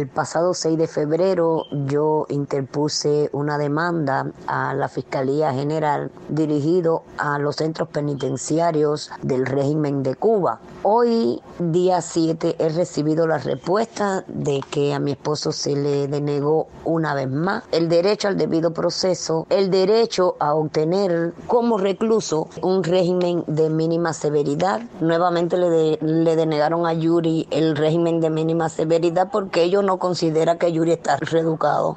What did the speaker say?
El pasado 6 de febrero yo interpuse una demanda a la Fiscalía General dirigido a los centros penitenciarios del régimen de Cuba. Hoy, día 7, he recibido la respuesta de que a mi esposo se le denegó una vez más el derecho al debido proceso, el derecho a obtener como recluso un régimen de mínima severidad. Nuevamente le denegaron a Yuri el régimen de mínima severidad porque ellos no consideran que Yuri está reeducado.